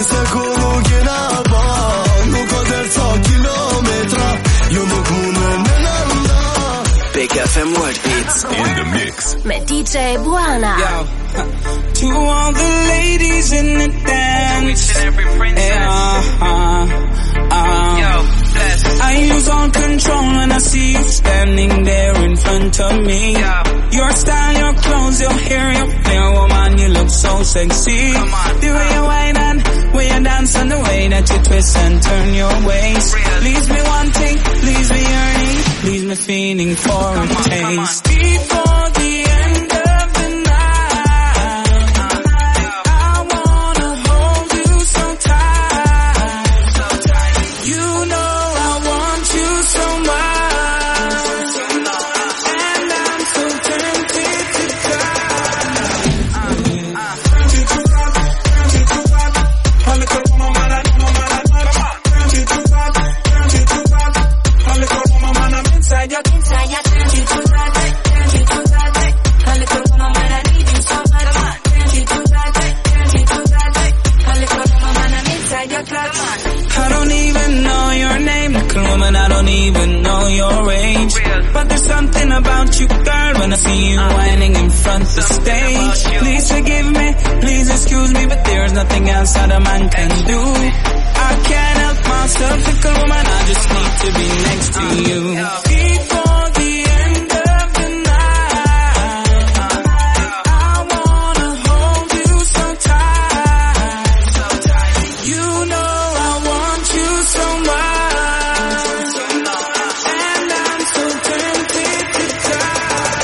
secondo che na va non coder so chilometra io non come nell'anda Big FM World Beats in the mix with DJ Buana. Yo, to all the ladies in the dance, every princess. Yo, I lose all control when I see you standing there in front of me. Your style, your clothes, your hair, your flair, woman, you look so sexy. The way you whine and way you dance and the way that you twist and turn your waist. Leaves me wanting, leaves me yearning, leaves me feeling for a taste. Before the end of the night, I wanna hold you so tight. You know I want you so much, and I'm so tempted to try. I don't even know your name, little woman, I don't even know your age. But there's something about you, girl, when I see you whining in front of the stage. Please forgive me, please excuse me, but there's nothing else that a man can do. I can't help myself, little woman, I just need to be next to you. Before the end of the night, I wanna hold you so tight. You know I want you so much, and I'm so tempted to try.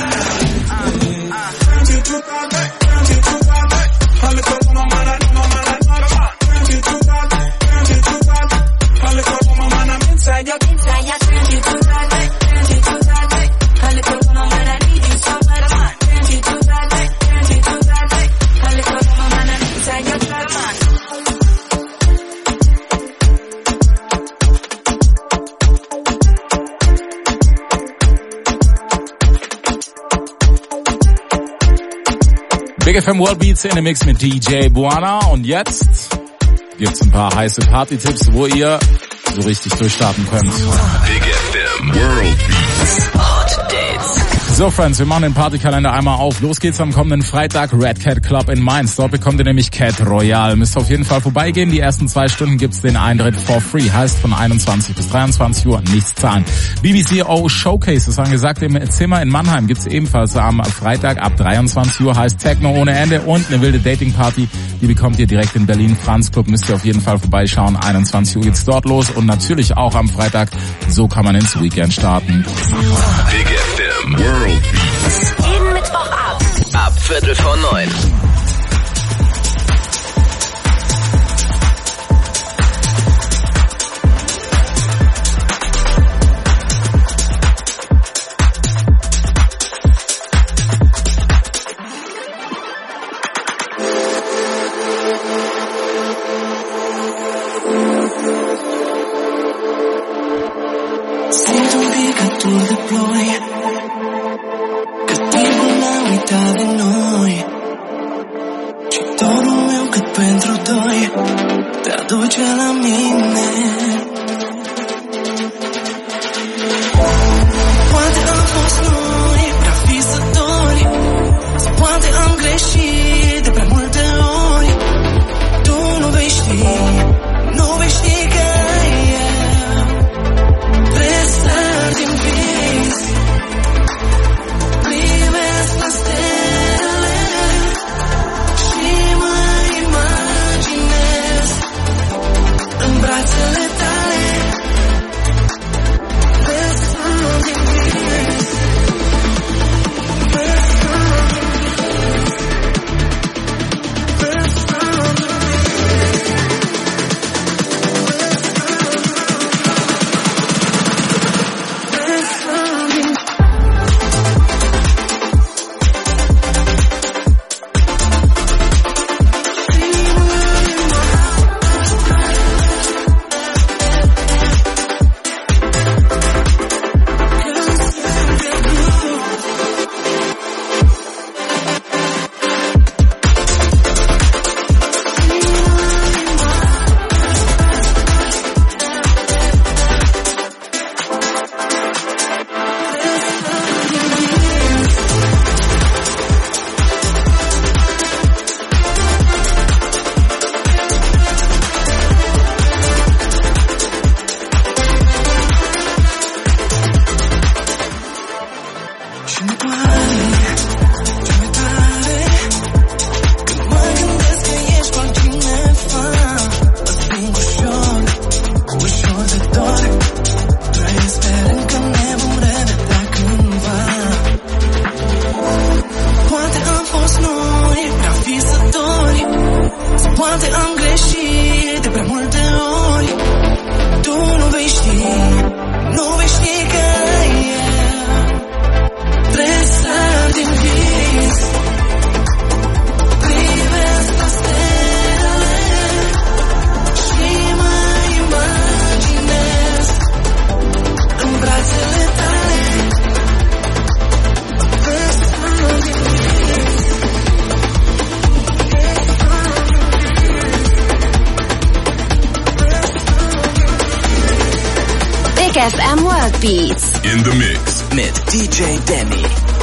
Big FM World Beats in the Mix mit DJ Buana. Und jetzt gibt's ein paar heiße Party-Tipps, wo ihr so richtig durchstarten könnt. Big FM World Beats Hot Dates. So, Friends, wir machen den Partykalender einmal auf. Los geht's am kommenden Freitag, Red Cat Club in Mainz. Dort bekommt ihr nämlich Cat Royale. Müsst auf jeden Fall vorbeigehen. Die ersten 2 Stunden gibt's den Eintritt for free. Heißt von 21 bis 23 Uhr nichts zahlen. BBCO Showcase ist angesagt im Zimmer in Mannheim. Gibt's ebenfalls am Freitag ab 23 Uhr. Heißt Techno ohne Ende und eine wilde Dating-Party. Die bekommt ihr direkt in Berlin. Franz Club müsst ihr auf jeden Fall vorbeischauen. 21 Uhr geht's dort los. Und natürlich auch am Freitag. So kann man ins Weekend starten. Big FM World Beats Jeden Mittwoch ab 8:45. Sento un piccato di ploi Cattivo la metà di noi Ci torno meu cât pentru doi Te aduce la mine Poate am fost noi prea visători Sau poate am greșit de prea multe ori Tu nu vei ști, nu vei ști că Prestar din vis Privesc la stele Și mă imaginez În brațele tale Prestar din vis Prestar din vis FM World Beats. In the mix. Mit DJ Danny.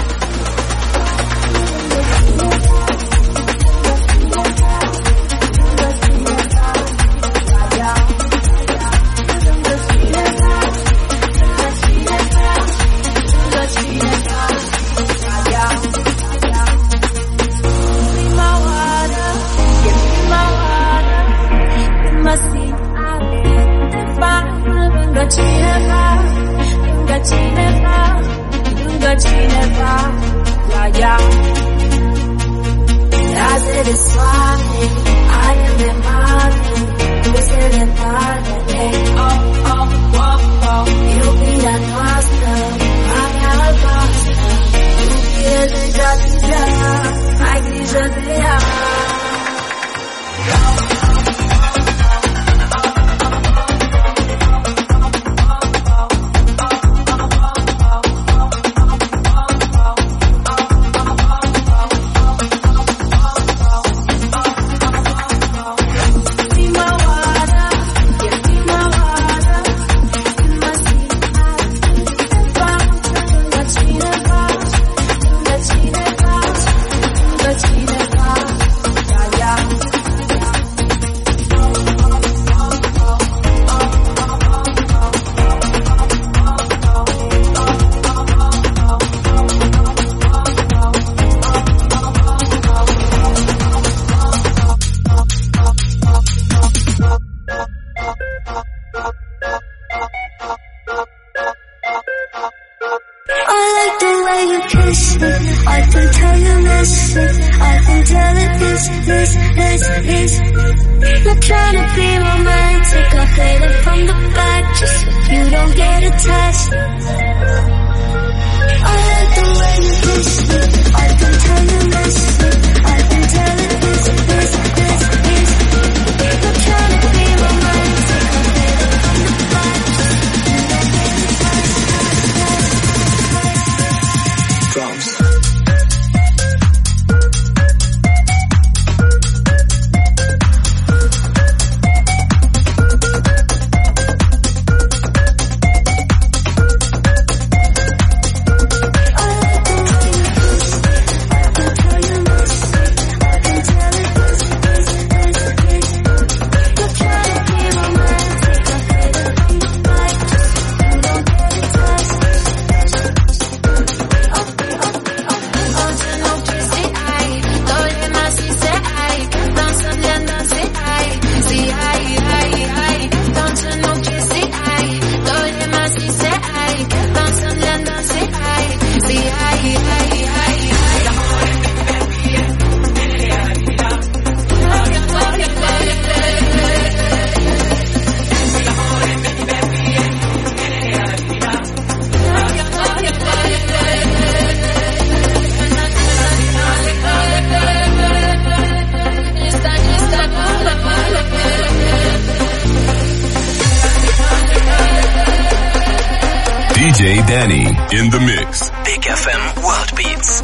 DJ Danny in the mix. Big FM World Beats.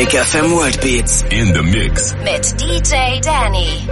Big FM World Beats. In the mix. Mit DJ Danny.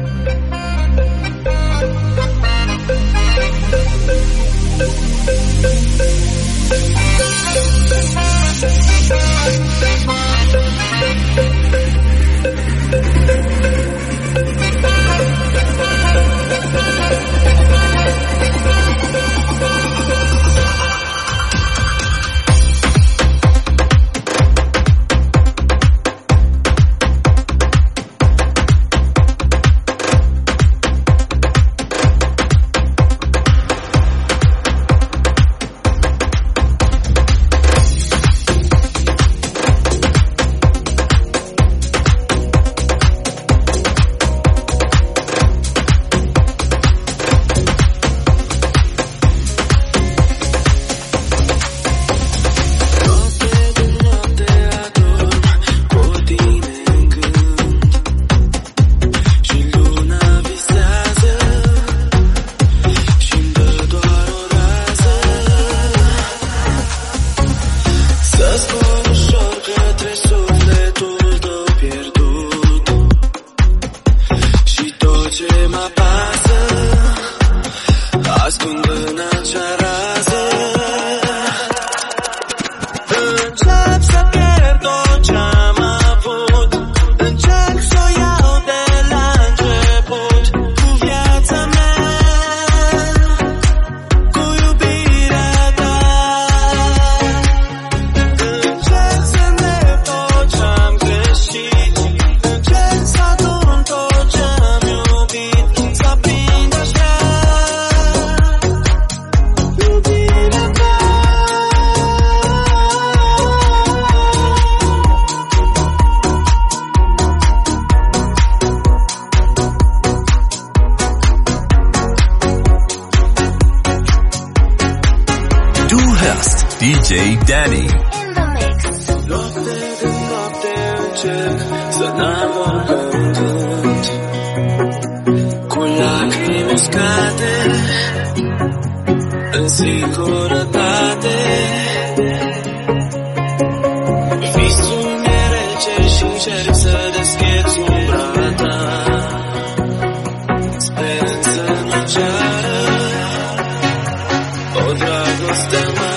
DJ Danny. In the mix. Noapte de noapte încerc să n-am gând, cu lacrimi uscate, în singurătate. Visul mi-e rece și încerc să deschizi umbra ta, sperând să nu ceară o dragoste mare.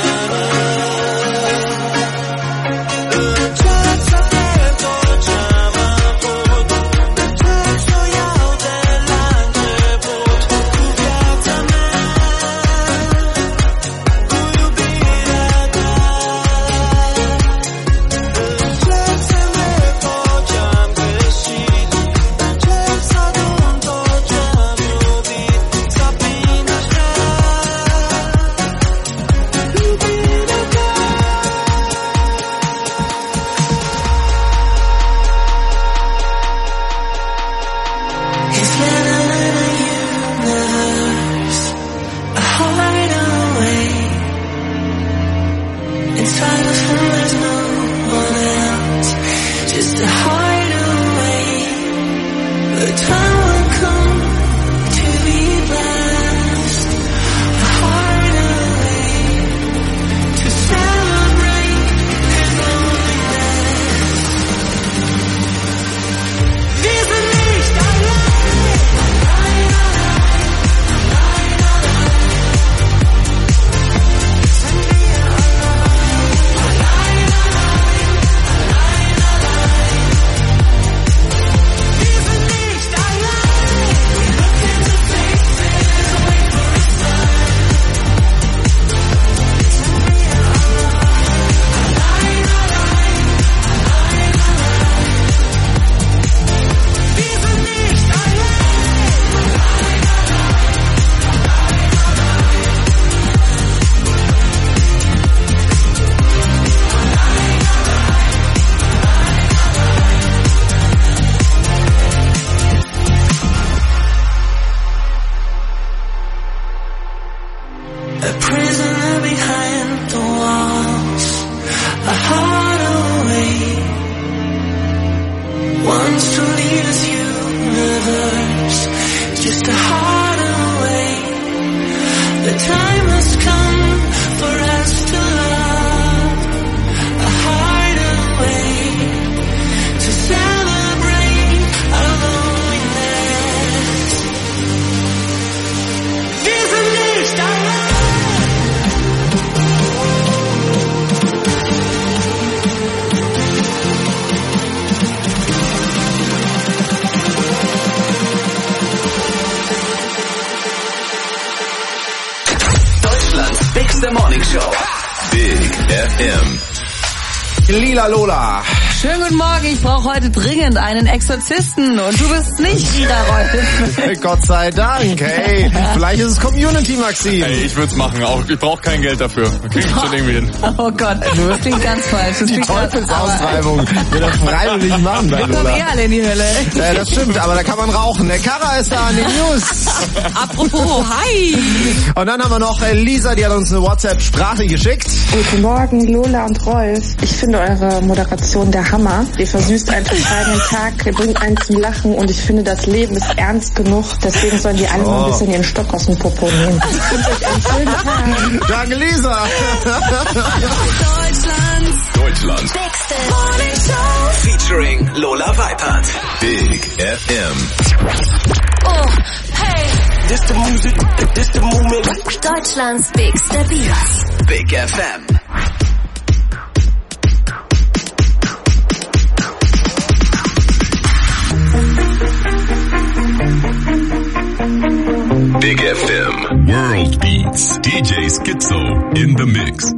der Morning Show. Big FM. Lila Lola. Schönen guten Morgen, ich brauche heute dringend einen Exorzisten und du bist nicht Ida Rolf. Gott sei Dank, hey. Vielleicht ist es Community, Maxim. Hey, ich würde es machen, auch ich brauche kein Geld dafür. Krieg ich schon irgendwie hin. Oh Gott, das klingt ganz falsch. Das Die Teufelsaustreibung will er freiwillig machen bei wir kommen Lola. eh alle in die Hölle. Ja, das stimmt, aber da kann man rauchen. Der Kara ist da an den News. Apropos, hi. Und dann haben wir noch Lisa, die hat uns eine WhatsApp-Sprache geschickt. Guten Morgen, Lola und Rolf. Ich finde eure Moderation der Hammer. Ihr versüßt einen totalen Tag, ihr bringt einen zum Lachen und ich finde, das Leben ist ernst genug. Deswegen sollen die alle mal ein bisschen ihren Stock aus dem Popo nehmen. Ich wünsche euch einen schönen Tag. Danke, Lisa. Deutschlands Bigste Morning Show. Featuring Lola Weipert. Big FM. Oh, hey. This the music, this the movement. Deutschlands bigste Beats. Big FM. Big FM. World Beats. DJ Schizo in the mix.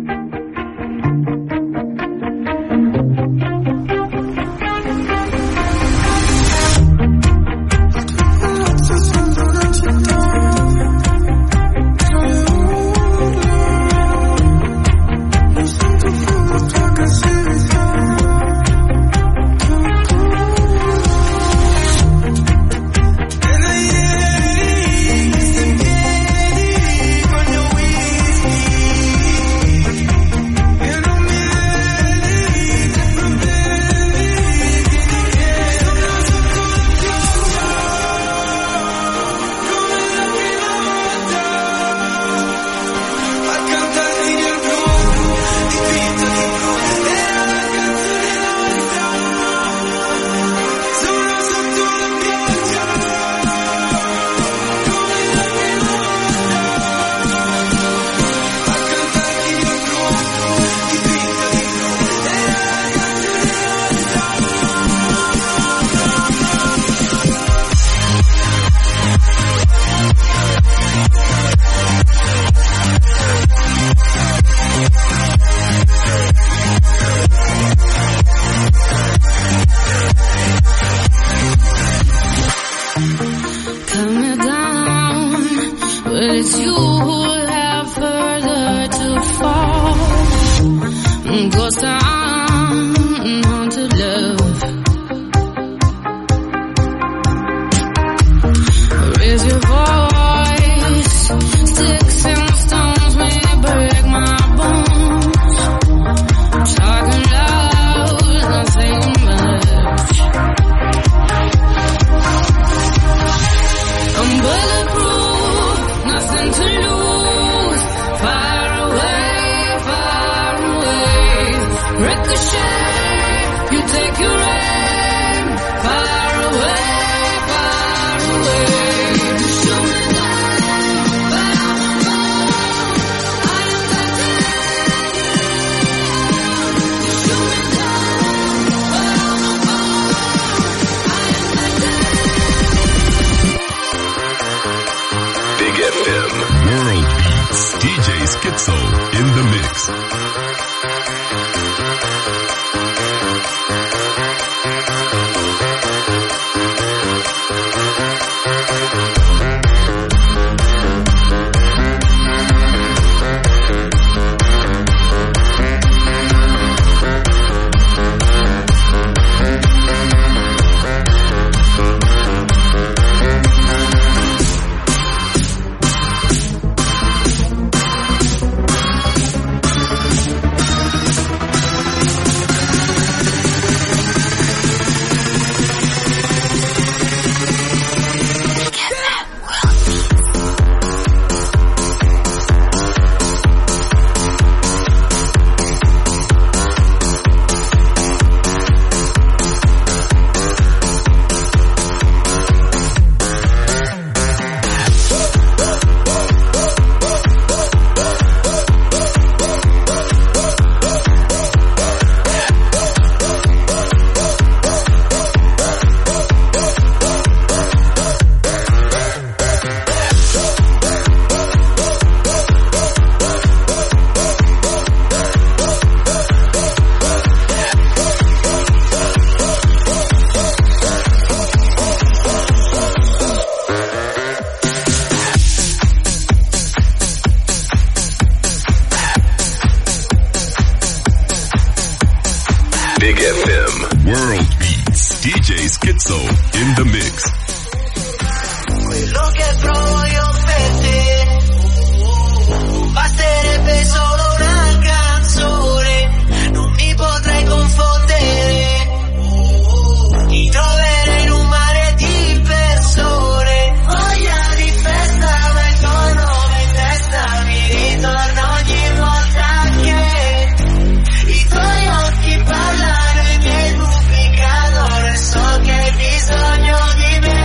FM World Beats. DJ Skitzo in the mix. Quello che provo io per te basterebbe solo una canzone, non mi potrei confondere, ti troverei in un mare di persone, voglia di festa ma il tuo nome in testa mi ritorna ogni volta che i tuoi occhi parlano, i miei dubbi cadono e so che hai bisogno di me.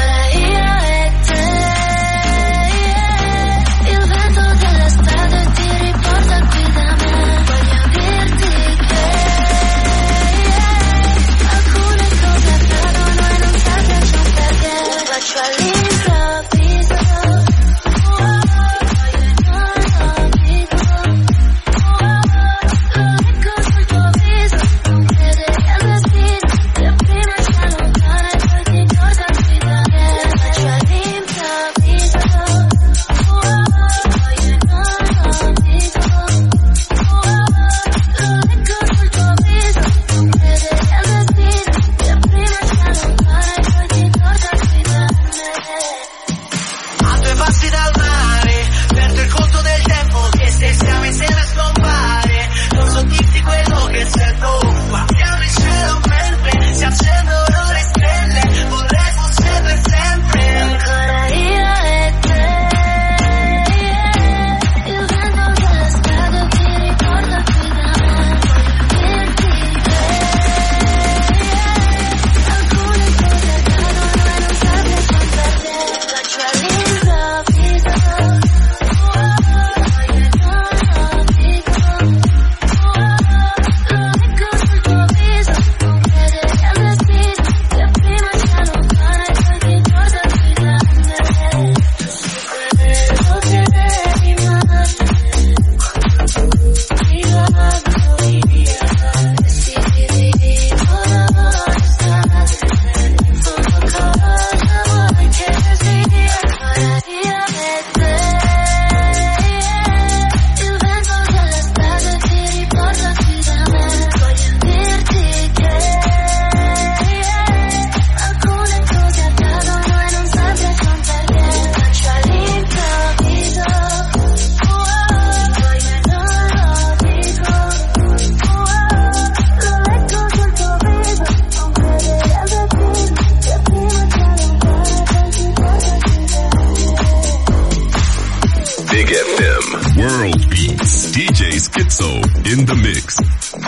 in the mix.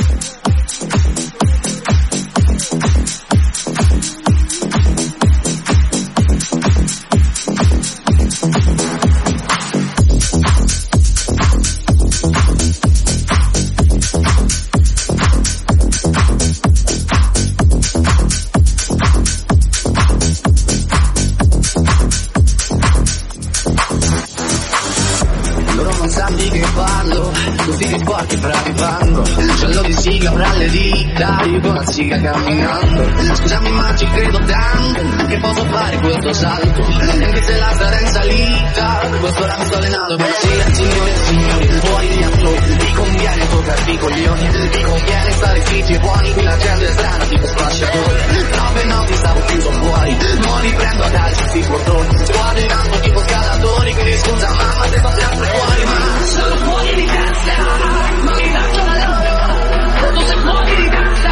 Camminando, scusami ma ci credo tanto che posso fare questo salto, anche se la strada è in salita, quest'ora mi sto allenando per signore e signori, fuori gli applausi, ti conviene toccarti i coglioni, ti conviene stare zitti e buoni, qui la gente è strana tipo spacciatore, 9 notti stavo chiuso fuori, non riprendo a calci sti portoni, guardo in alto tipo scalatori, quindi scusa mamma se sto sempre fuori, ma sono fuori di testa, non mi faccio la loro, tu sei fuori di testa.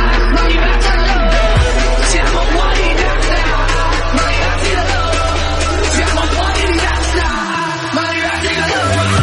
Siamo fuori di testa, ma ragazzi da loro. Siamo fuori di testa, ma ragazzi da loro.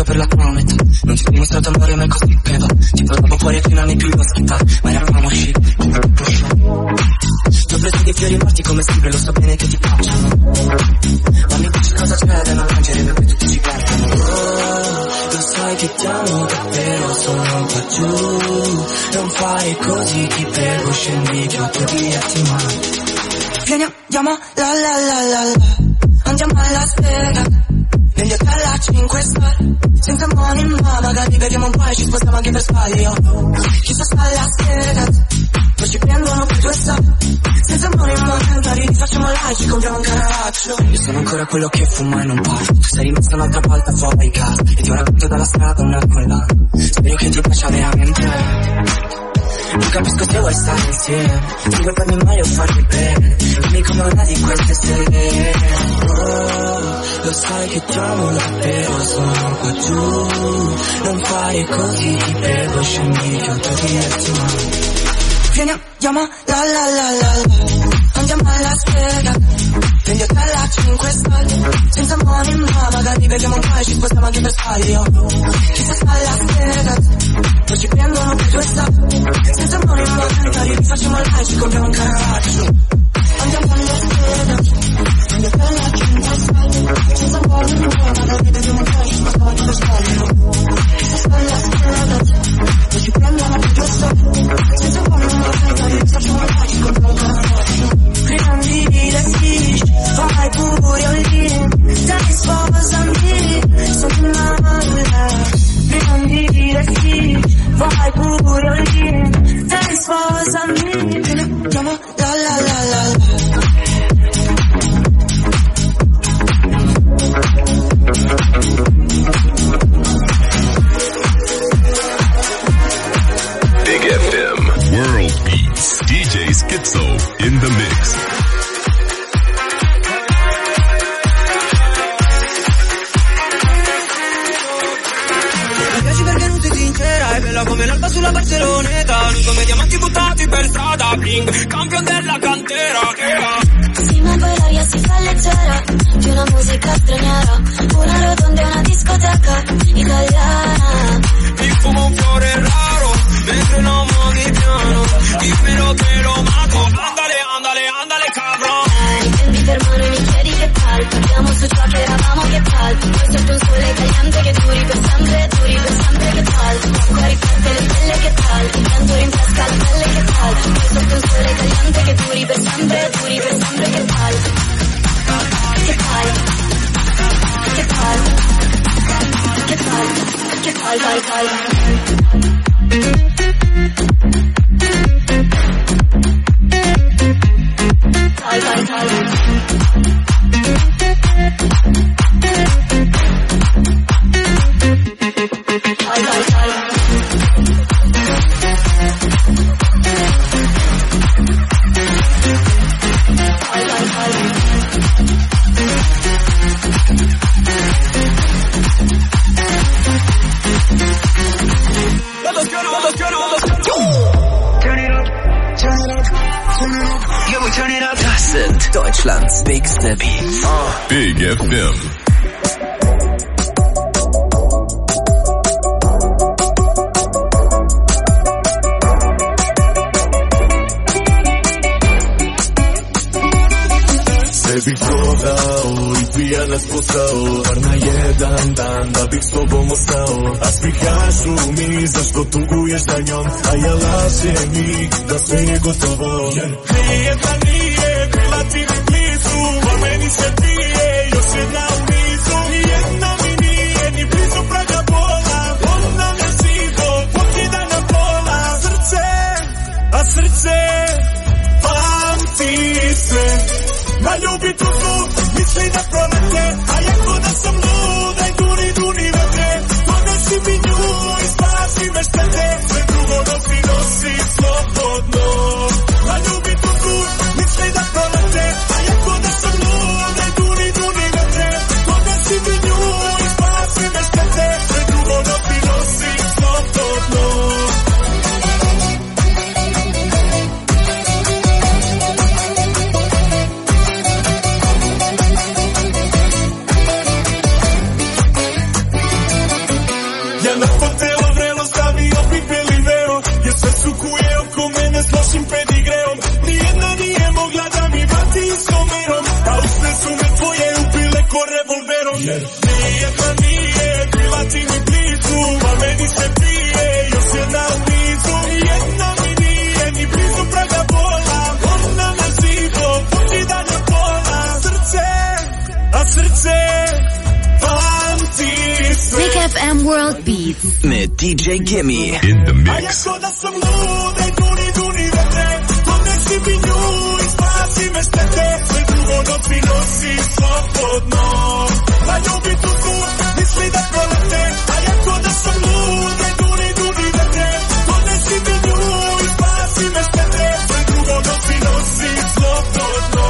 per la promet. Non ti ho dimostrato amore ma è così che va. Ti provavo fuori e tu non hai più lo schifar. Ma eravamo usciti. Ti ho preso dei fiori morti come sempre, lo so bene che ti piacciono. Ma mi dici cosa c'è da non mangiare perché tutti ci perdono. Lo sai che ti amo davvero, sono qua giù. Non fai così, ti prego, scendi giù, tu diverti mai. Vieni, andiamo la la la la la. Andiamo alla spiega. Negli hotel a 5 star. Senza money ma magari beviamo un po' e ci spostiamo anche per sbaglio. Chissà sta alla spiega. Poi ci prendono per 2 star. Senza money ma magari facciamo live, ci compriamo un caravaggio. Io sono ancora quello che fuma e non parlo. Tu sei rimasta un'altra volta fuori casa. E ti ho raccontato dalla strada una collana. Spero che ti piaccia veramente. Non capisco se vuoi stare insieme. Se vuoi farmi male o farmi bene. Dimmi come una di queste sere. Oh, lo sai che ti amo davvero, sono qua giù. Non fare così, ti prego, scendi giù, tu diverti mai. Vieni, andiamo la la la la la. Andiamo alla spiega. Negli hotel a 5 star. Senza money ma magari beviamo un po' e ci spostiamo anche per sbaglio. Chissà sta alla spiega. Poi ci prendono per 2 star. Senza money ma magari facciamo live, ci compriamo un caravaggio. Andiamo alla spiega. Negli hotel a 5 star. Senza money ma magari beviamo un po' e ci spostiamo anche per sbaglio. Chissà sta alla spiega. Poi ci prendono per 2 star. Senza money ma magari facciamo live, ci compriamo un caravaggio. Prendi le stitch, vai pure all'in, dai sposami, sono innamorata. Prendi le stitch, vai pure all'in, dai sposami. Andiamo la la la la la. Big FM, World Beats, DJ Skitzo in the mix. Mi piaci perché non sei sincera, è bella come l'alba sulla Barceloneta. Noi come diamanti buttati per strada, bling, campion della cantera. Sì, ma poi l'aria si fa leggera di una musica straniera, una rotonda e una discoteca italiana. Mi fumo un fiore raro, mentre non muovi piano. Dimmelo che lo mato, andale, andale, andale cabrón. Prendi per mano e mi chiedi che tal, parliamo su ciò che eravamo, che tal. Poi sotto un sole caliente che duri per sempre, che tal. L'acqua riflette le stelle, che tal. Il vento rinfresca la pelle, che tal. Poi sotto un sole caliente che duri per sempre, che tal. Che tal, che tal, che tal, che tal, tal, tal. Tal, tal, tal. Tal, tal, tal. Das sind Deutschlands bigste Beats. Big FM. Se bih prodao i pijana spostao, zar na jedan dan da bih s tobom ostao. A svi kažu mi zašto tuguješ za njom, a ja lažem mi da sve je gotovo. Jer nije da nije, bila ti mi blizu, a meni se pije još jedna u nizu. Nijedna mi nije ni blizu praga bola, ona me živo pokida na pola. A srce pamti sve. Na ljubi tu su, misli da prolete, a jako da sam luda i duni vetre. Donesi mi nju i spasi me štete, sve drugo nosi slobodno. Na ljubi tu su, misli da prolete, a jako da sam luda i duni vetre. Jer nijedna nije bila ti ni blizu, a meni se prije još jedna u nizu. Jedna mi nije ni blizu praga bola, ona na živo puti dalje pola. Srce pamti sve. Big FM World Beats Med DJ Gimme in the A mix. jako da sam luda i duni vetre, donesi mi nju i spasi me štete. Sve drugo doprinosi slobodno, a ljubi tu misli da prolete. A jako da sam luda i duni vetre, donesi mi nju i spasi me štete. Sve drugo doprinosi slobodno.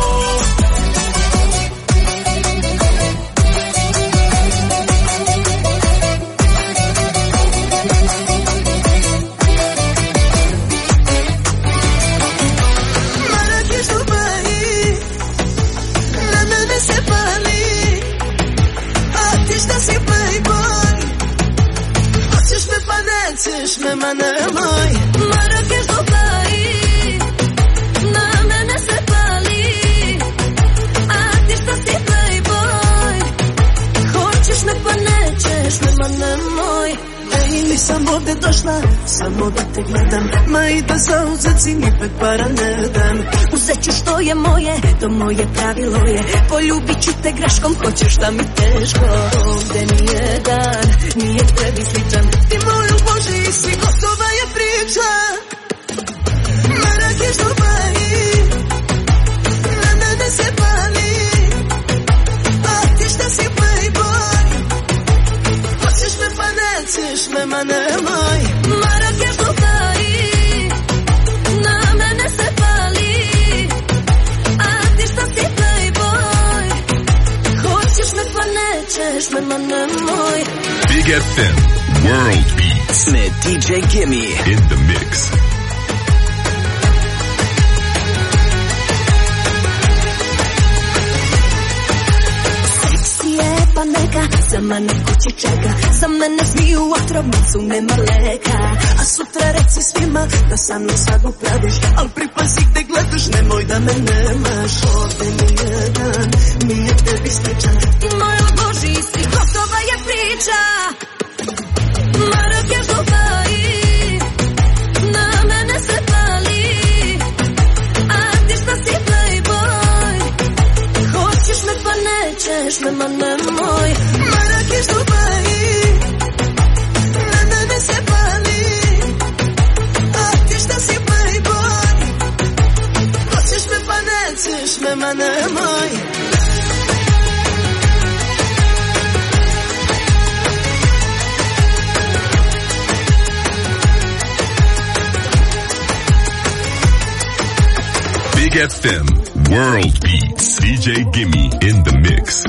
Nećeš me, ma nemoj. Marakeš Dubai, na mene se pali, a ti šta si playboy. Hoćeš me pa nećeš me, ma nemoj. Ej, nisam ovdje došla samo da te gledam, ma i da zauzet si mi pet para ne dam. Uzet ću što je moje, to moje pravilo je. Poljubit ću te greškom, hoćeš da mi teško. Ovdje nije tebi sličan. Ti moju Boži si, gotova je priča. Marakeš Dubai, na mene se pali, a ti šta si playboy. Hoćeš me pa nećeš me, ma nemoj. Marakeš Dubai, na mene se pali, a ti šta si playboy. Hoćeš me pa nećeš me, ma nemoj. Big FM World Beats Med DJ Gimme in the mix. Seksi je pa neka, za mene kući čeka. Za mene smiju otrovnicu, nema leka. A sutra reci svima da sa mnom svadbu praviš, al pripazi gde gledaš, nemoj da me nemaš. Ovdje nije tebi sličan. Ti moju Boži si, gotova je priča. Marakeš Dubai, na mene se pali, a ti šta si playboy. Hoćeš me pa nećeš me, ma nemoj. Marakeš Dubai, na mene se pali, a ti šta si playboy. Hoćeš me pa nećeš me, ma nemoj. Big FM World Beats. DJ Gimme in the mix.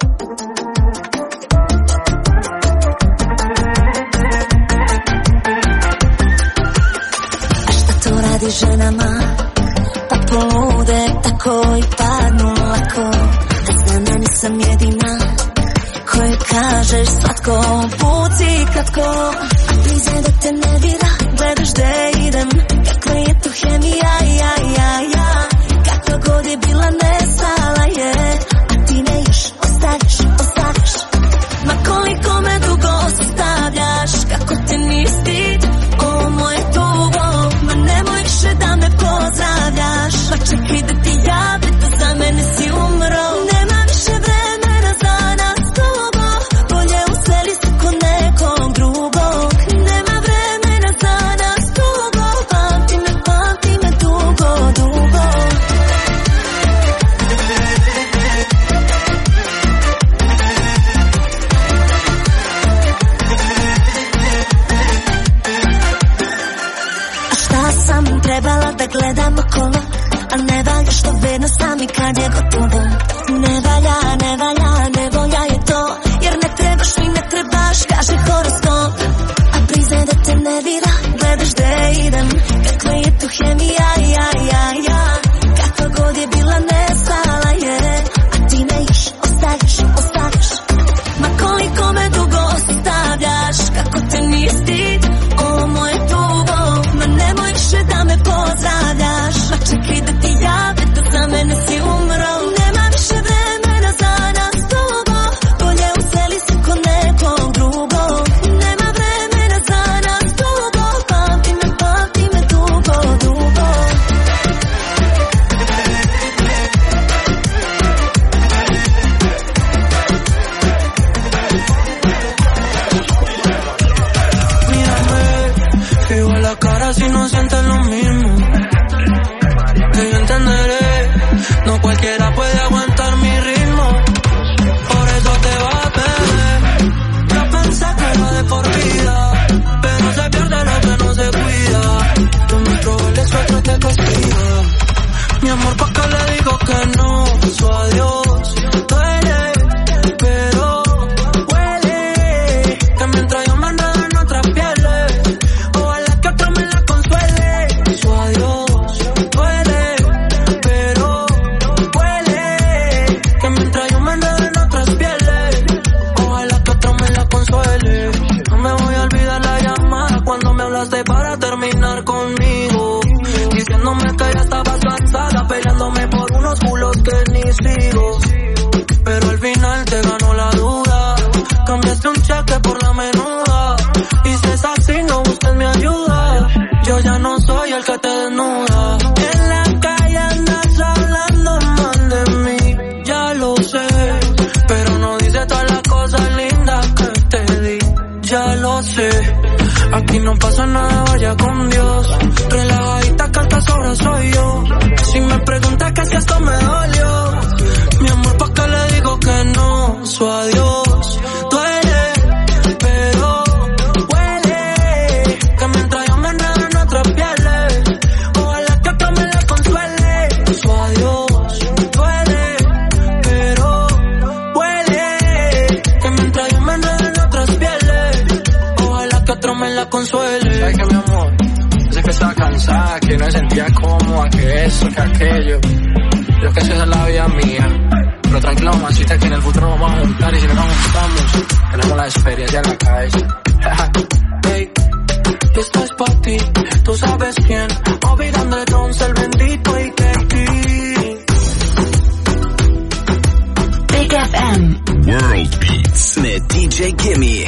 A šta to radi ženama? Pa polude tako i padnu lako. Da znam da nisam jedina koju kažeš slatko, puci kratko. A priznaj da te ne dira, gledaš gde idem. Kakva je tu hemija, ja. Kakva god je bila, nestala je. A ti ne još ostaviš. Ma koliko me dugo ostavljaš, kako te ni stid, o moje tugo. Ma nemoj više da me pozdravljaš, pa čekaj da ti javim da za mene si umro. Nema više vremena za nas dugo, bolje useli se ko nekog drugog. Nema vremena za nas dugo, pamti me dugo. A šta sam trebala da gledam okolo, a ne valja što verno sami kad je gotovo. Ne volja je to, jer ne trebaš mi, ne trebaš, kaže horoskop. A priznaj da te ne dira, gledaš gde idem. Kakva je tu hemija, ja. Kakva god je bila, nestala je. A ti me još ostaviš. Ma koliko me dugo ostavljaš, kako te ni stid, o moje tugo. Ma nemoj više da me pozdravljaš, ma čekaj da ti javim da za mene si umro. Nema sí. Aquí no pasa nada, vaya con Dios. Relajadita, carta sobra soy yo. Si me preguntas que si esto me dolió, mi amor, ¿pa' qué le digo que no? Su adiós duele, pero huele. Que mientras yo me enredo en otras pieles, ojalá que otro me la consuele. Su adiós duele, pero huele. Que mientras yo me enredo en otras pieles, ojalá que otro me la consuele. ¿Sabes qué, mi amor? Sé que estaba cansada, que no me sentía cómoda, que eso, que aquello. Yo que sé, esa es la vida mía. Pero tranquila, mamacita, que en el futuro nos vamos a juntar. Y si no nos juntamos, tenemos la experiencia en la cabeza. Hey, esto es pa' ti, tú sabes quién. Olvidando entonces el bendito y que Big FM World Beats mit DJ Gimme.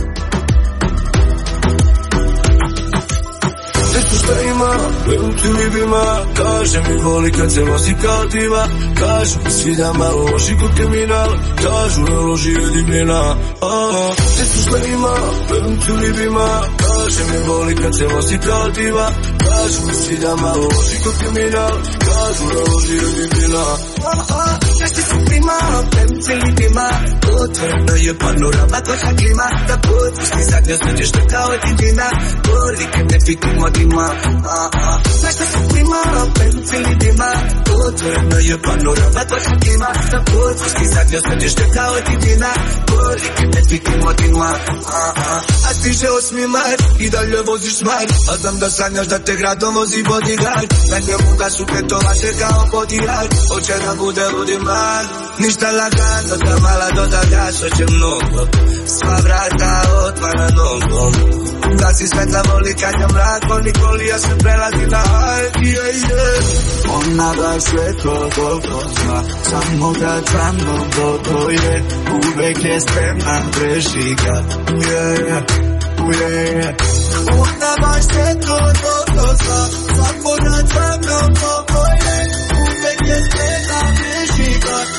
Ima, velim ti ljubima, kaže mi voli kad se nosi kao diva. Kažu mi svida malo loži kod kriminal, kažu ne loži jedinjena. Te su sve ima, velim ti ljubima, kaže mi voli kad se nosi kao diva. Kažu mi svida malo loži kod kriminal, kažu ne loži jedinjena. Kažete su prima, velim ti ljubima, otvoreno je panorama tvoja klima. Da potpusti zadnje sređeš to kao jedina, voli kad ne fikim od ima. Znaš da su prima, velim ti ljubima, otvoreno je panorama tvoja klima. Da potpusti zadnje sređeš to kao jedina, voli kad ne fikim od ima. A stiže 8. mart i dalje voziš smart, a znam da sanjaš da te gradom vozi bodyguard. Na njemu da su tetovaže kao bodyguard, hoće da bude ludi man. Ništa lagano, da mala dodadaš, hoće mnogo. Sva vrata otvara nogom. Gasi svetla, voli kad je mrak, voli kolija se prelazi na hajt, Ona da sve to dobro zna, samo da za mnom dojde, uvek je spremna prežigat. Ona baš sve to dobro zna, samo da za mnom dojde, uvek je spremna prežigat.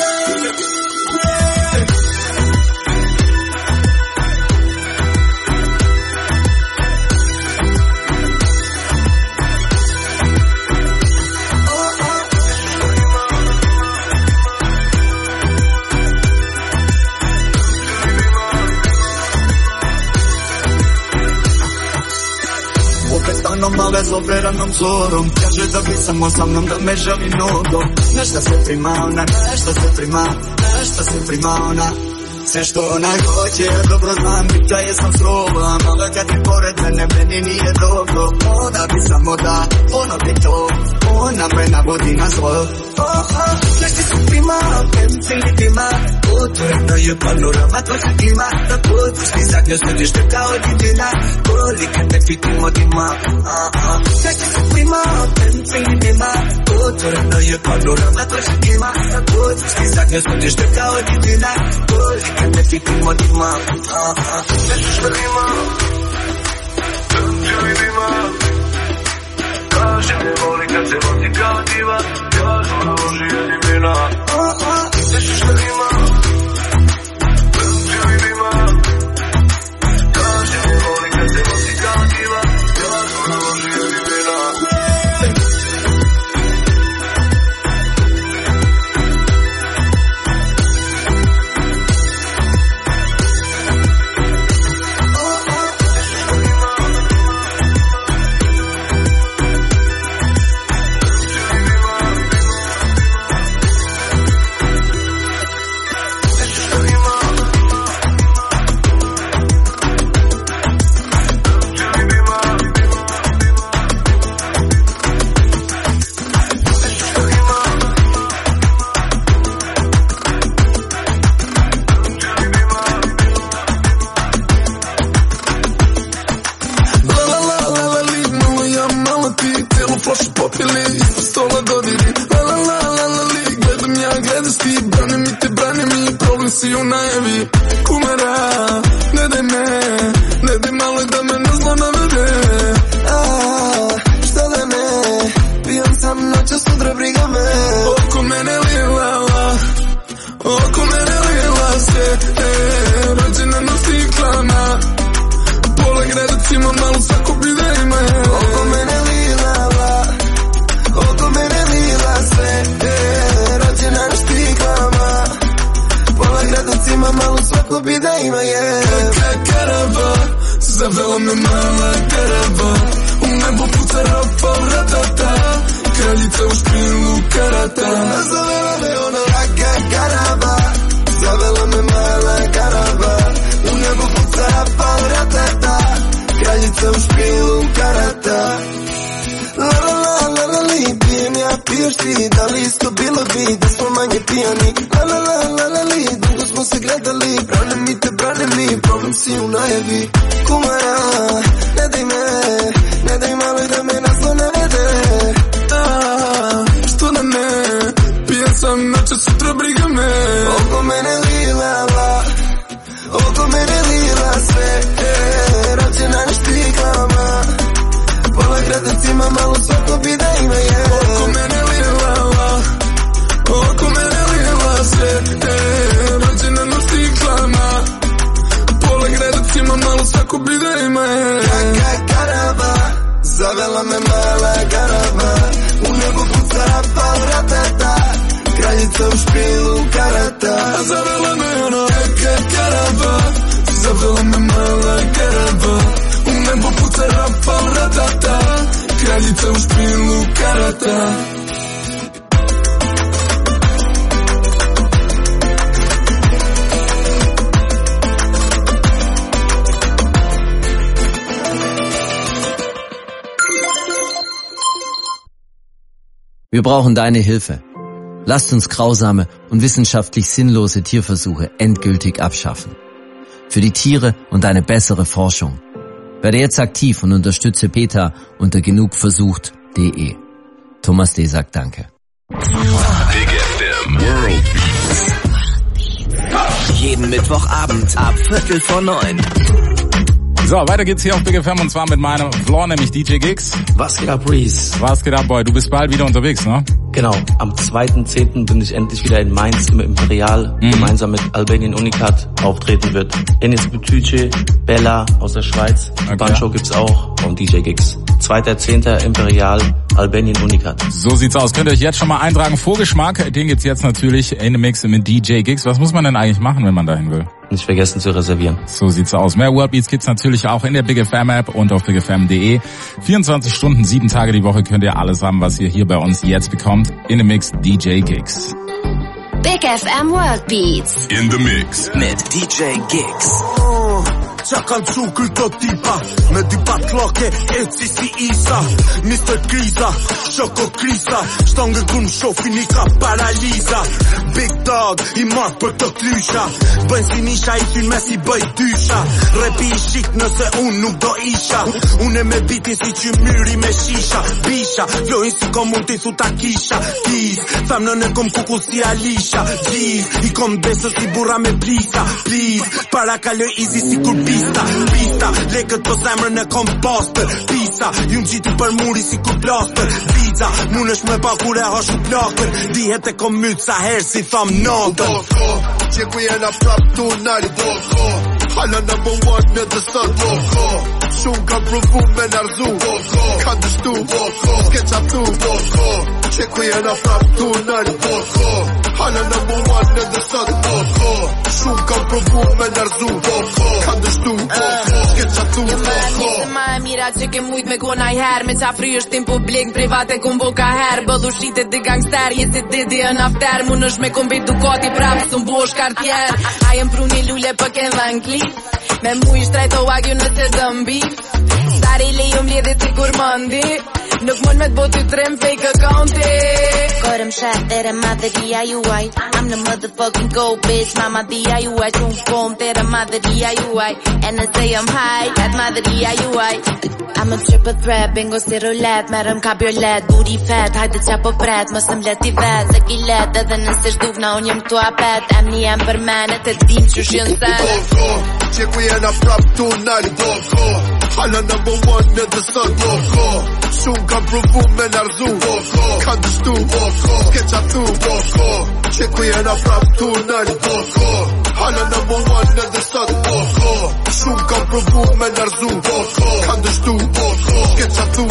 Bez operanom zorom, kaže da bi samo sa mnom da me želi mnogo. Nešto se prima ona, nešto se prima ona. Sve što ona hoće, ja dobro znam, da je sam sroba. Mala kad je pored mene, meni nije dobro. Ona bi samo da ponovi to, ona me navodi na zlo. Nešto su prima, velim ti ljubima, otvoreno je panorama tvoja klima. Da potpusti zadnje središ te kao jedina, voli kad ne fikim od ima. Nešto su prima, velim ti ljubima, otvoreno je panorama tvoja klima. Da potpusti zadnje središ te kao jedina, voli kad ne fikim od ima. Nešto što ima, velim ti ljubima, kaže mi voli kad se vodi kao diva. Kažu ne loži jedinjena. Nešto što ima, velim ti ljubima, kaže mi voli kad se vodi kao diva. Kažu ne loži jedinjena. ima Karava, zavela me mala Karava. U nebo puca rapa, ratata, kraljica u špilu karata. Zavela me ona laka Karava, zavela me mala Karava. U nebo puca rapa, ratata, kraljica u špilu karata. La la la la la li, pijem ja, piješ ti, da li isto bilo bi da smo manje pijani. La la la la la li, dugo smo se gledali, brane mi te, brane mi, problem si u najavi. Kumara, ne daj malo i da me naslo navede. Što da me, pijan sam noće, sutra briga me. Oko mene lilava, oko mene lila sve, rađena na štiklama. Pola gradacima malo svako bi da ima je. Oko mene lilava, oko mene lila sve, rađena na štiklama. Pola gradacima malo svako bi da ima je. Karava, zavela me mala Karava. U nebo puca rapa, ratata, kraljica u špilu karata. Zavela me ona Karava, zavela me mala Karava. U nebo puca rapa, ratata, kraljica u špilu karata. Wir brauchen deine Hilfe. Lasst uns grausame und wissenschaftlich sinnlose Tierversuche endgültig abschaffen. Für die Tiere und eine bessere Forschung. Werde jetzt aktiv und unterstütze PETA unter genugversucht.de. Thomas D. sagt Danke. Big FM World Beats. Jeden Mittwochabend ab 8:45. So, weiter geht's hier auf Big FM und zwar mit meinem Floor, nämlich DJ Gigs. Was geht ab, Reese? Was geht ab, Boy? Du bist bald wieder unterwegs, ne? Genau, am 2.10. bin ich endlich wieder in Mainz im Imperial, gemeinsam mit Albanian Unikat auftreten wird. Enis Bütüce, Bella aus der Schweiz, Bancho gibt's auch und DJ Gigs. 2.10. Imperial, Albanian Unikat. So sieht's aus. Könnt ihr euch jetzt schon mal eintragen. Vorgeschmack, den gibt's jetzt natürlich in dem Mix mit DJ Gigs. Was muss man denn eigentlich machen, wenn man dahin will? Nicht vergessen zu reservieren. So sieht's aus. Mehr World Beats gibt's natürlich auch in der Big FM App und auf bigfm.de. 24 Stunden, 7 Tage die Woche könnt ihr alles haben, was ihr hier bei uns jetzt bekommt. In dem Mix DJ Gigs. Big FM World Beats. In the Mix mit DJ Gigs. Qa kanë cu këto tipa me dy patloke, eci si Isa. Mr. Kriza, Shoko Krisa, shtongë kun shofin i ka paraliza. Big Dog, i marrë për të klysha, bëjnë si nisha, i fin me si bëj dysha. Repi i shik nëse unë nuk do isha, unë e me bitin si që myri me shisha. Bisha, flojnë si kom unë t'i thuta kisha. Tiz, tham në kom kukull si Alisha. Gjiz, i kom besë si burra me plisa. Please, para kaloj easy si kur pista, lekët po zemrën e kom postër. Pisa, ju m'gjiti për muri si kur plastër. Pizza, munësh me pa kur e hashu plakër. Dihet e kom mytë sa herë si tham natër. Që ku jena prap tu nalë, hala number one në the sun. Shumë kam provu me narzu, ka dështu, s'ke qatu. Që ku jena prap tu nalë, hala number one në the sun. Shumë kam provu me narzu, ka dështu, s'ke qatu. Ma e mira që ke mujt me kona i her, me qa fry është tim publik, private kum bo ka her. Bëllu shite di gangster, jesi didi e nafter. Mun është me kumbit Ducati prap, s'un bo shkartjer. A jem pruni lule për ken dhe në klip, me mu i shtrejto wagju nëse dëmbi. Stari lejum ledhe të kur mëndi, nuk mund me t'bo ty trim fake accounti. Korëm shet tere madhëria juaj, I'm the motherfucking go bitch. Mama dhia juaj, shumë kom tere madhëria juaj. E nëse jëm high, kat madhëria juaj. I'm a triple threat, bingo si roulette. Merëm kabriolet, buri fet, hajde qa po pret. Mos të mlet i vet, se ki let. Edhe nëse shduvna, unë jem tu apet. Emni jem për menet, e dim që shjën sen. Që ku jena prap tu nalë, hala number one në the sun. Shumë kam provu me narzu, ka dështu, s'ke qatu. Që ku jena prap tu nalë, hala number one në the sun. Shumë kam provu me narzu, ka dështu, s'ke qatu.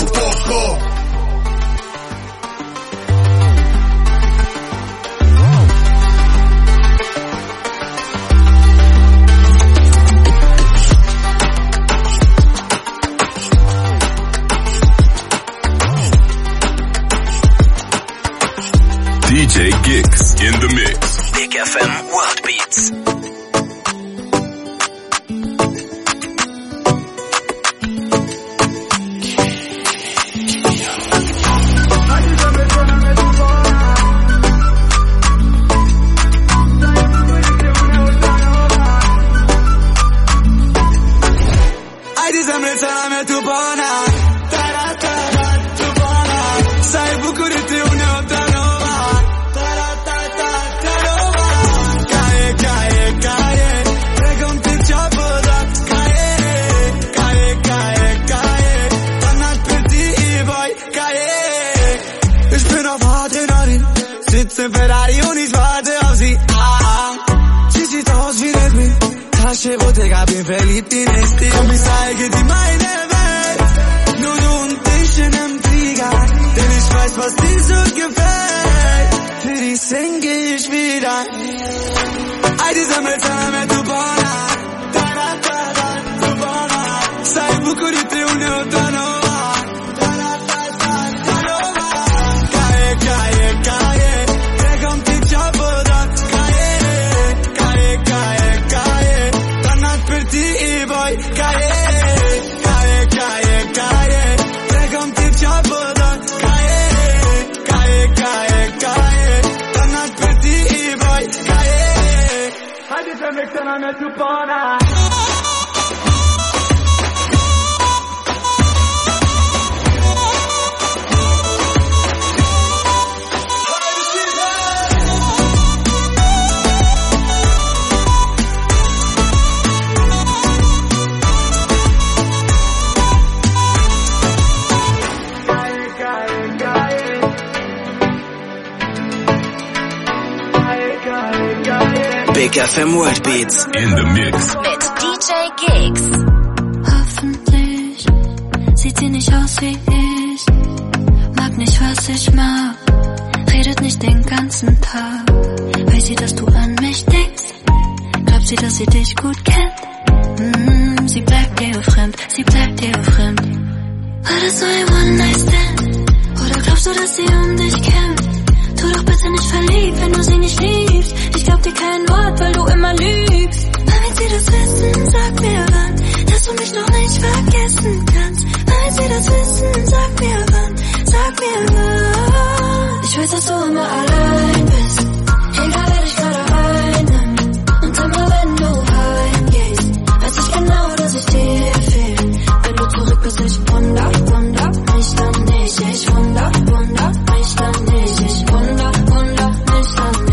conoscevo te capi verliebten ist dir. Komm, ich zeige dir meine Welt. Nur du und ich in einem Flieger, denn ich weiß, was dir so gefällt. Für dich singe ich wieder. Heidi sammelt mit du Bona. Du Bona. Sai buco di te un'autonoma. Big FM World Beats in the mix mit DJ Gigs. Hoffentlich sieht sie nicht aus wie ich, mag nicht, was ich mag, redet nicht den ganzen Tag. Weiß sie, dass du an mich denkst? Glaubt sie, dass sie dich gut kennt? Sie bleibt dir fremd, sie bleibt dir fremd. War das so ein One-Night-Stand? Oder glaubst du, dass sie um dich kämpft? Tu doch bitte nicht verliebt, wenn du sie nicht liebst. Ich glaub dir kein Wort, weil du immer lügst. Wenn sie das wissen, sag mir wann, dass du mich noch nicht vergessen kannst. Wenn sie das wissen, sag mir wann, sag mir wann. Ich weiß, dass du immer allein bist, egal wer dich gerade einnimmt. Und immer wenn du heimgehst, weiß ich genau, dass ich dir fehl. Wenn du zurück bist, ich wunder mich dann nicht. Ich wunder mich dann nicht. Ich wunder mich dann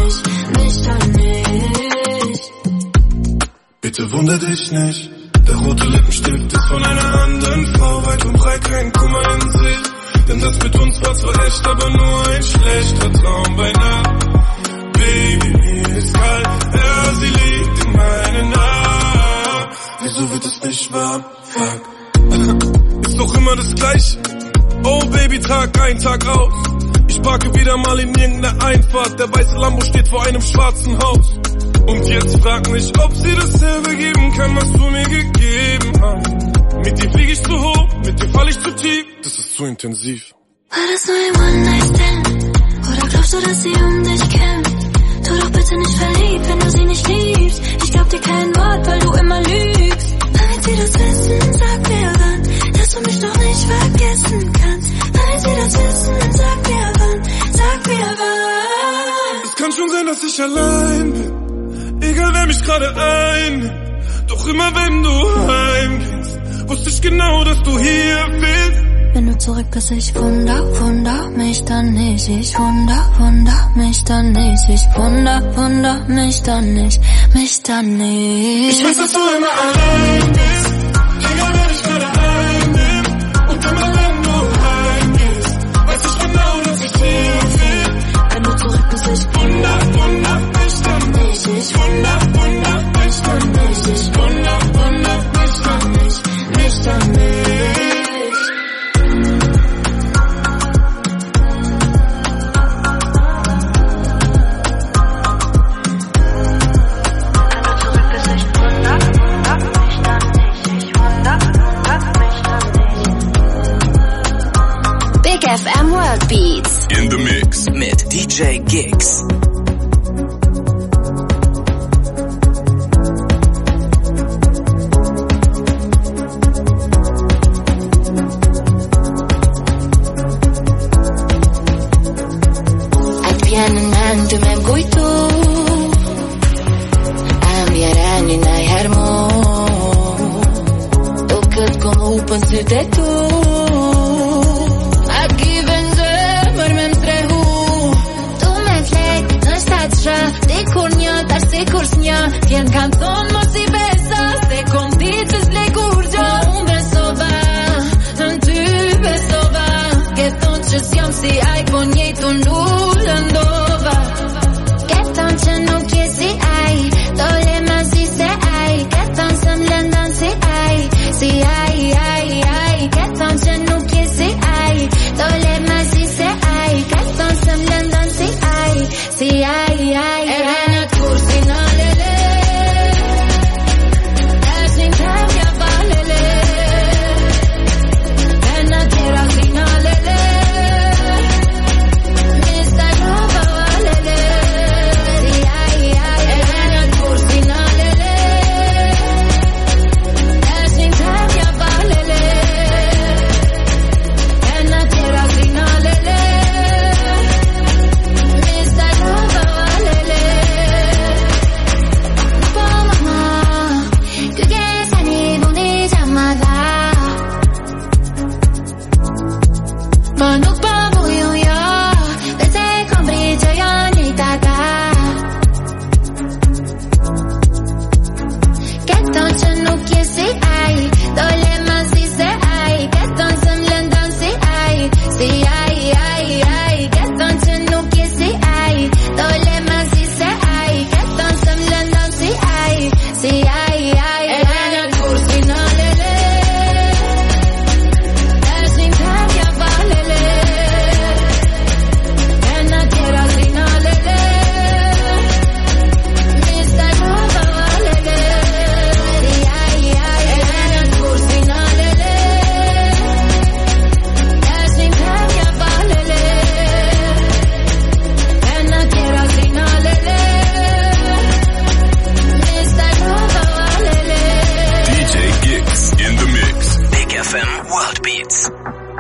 nicht. Bitte wunder dich nicht, der rote Lippenstift ist von einer anderen Frau. Weit und breit kein Kummer in sich, denn das mit uns war zwar echt, aber nur ein schlechter Traum bei Nacht. Baby, mir ist kalt, ja, sie liegt in meinen Armen. Wieso wird es nicht warm? Fuck. Ist doch immer das Gleiche. Oh Baby, Tag ein, Tag aus. Ich parke wieder mal in irgendeiner Einfahrt. Der weiße Lambo steht vor einem schwarzen Haus. Und jetzt frag mich, ob sie dasselbe geben kann, was du mir gegeben hast. Mit dir flieg ich zu hoch, mit dir fall ich zu tief. Das ist zu intensiv. War das nur ein One-Night-Stand? Oder glaubst du, dass sie um dich kämpft? Tu doch bitte nicht verliebt, wenn du sie nicht liebst. Ich glaub dir kein Wort, weil du immer lügst. Wenn sie das wissen, sag mir wann, dass du mich noch nicht vergessen kannst. Wenn sie das wissen, sag mir wann, sag mir wann. Es kann schon sein, dass ich allein bin, egal wer mich gerade einnimmt. Doch immer wenn du heimgehst, wusste ich genau, dass du hier bist. Wenn du zurück bist, ich wunder mich dann nicht. Ich wunder mich dann nicht. Ich wunder mich dann nicht, mich dann nicht. Ich weiß, dass du immer allein bist, egal wer dich gerade einnimmt. Und immer wenn du heimgehst, weiß ich genau, dass ich hier bin. Wenn du zurück bist, ich wunder mich dann nicht. Ich wunder mich dann nicht. Ich wunder mich dann nicht, mich dann nicht. FM World Beats in the mix mit DJ Gigs. Atpianando me kujtu Ambjerani na hermo Do këtë kom upën sytë e tu Dikur një, tash sikur s'një T'jen kanë thonë mos I besa Se kom ditë që s'le kur gjë Unë besova, në ty besova Ke thonë që s'jam si aj Po njejtu n'ullë ndova Ke thonë që nuk je si aj Dole ma si se aj Ke thonë World Beats.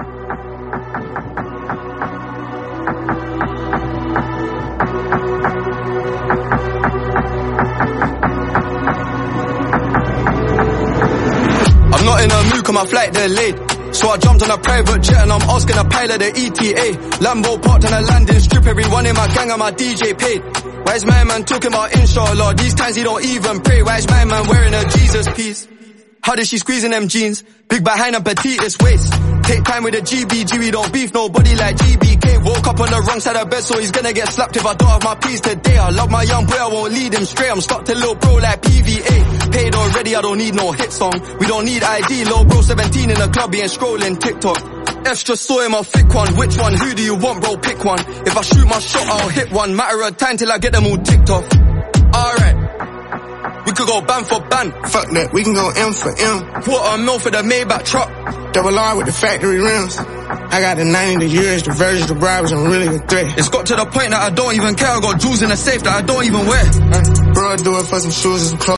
I'm not in a mood 'cause my flight delayed. So I jumped on a private jet and I'm asking a pilot the ETA. Lambo parked on a landing strip, everyone in my gang and my DJ paid. Why is my man talking about inshallah? These times he don't even pray. Why is my man wearing a Jesus piece? How did she squeeze in them jeans? Big behind and petite waist. Take time with the GBG, we don't beef nobody like GBK. Woke up on the wrong side of bed, so he's gonna get slapped if I don't have my piece today. I love my young boy, I won't lead him straight. I'm stuck to little bro like PVA. Paid already, I don't need no hit song. We don't need ID, little bro 17 in the club, he ain't scrolling TikTok. F's just saw him a thick one. Which one? Who do you want, bro? Pick one. If I shoot my shot, I'll hit one. Matter of time till I get them all ticked off. Alright. We could go ban for ban. Fuck that, we can go M for M. $250,000 for the Maybach truck. Double R with the factory rims. I got the 90, the years, the versions, the bribes, I'm really a threat. It's got to the point that I don't even care. I got jewels in the safe that I don't even wear. Bro, I do it for some shoes and some clothes.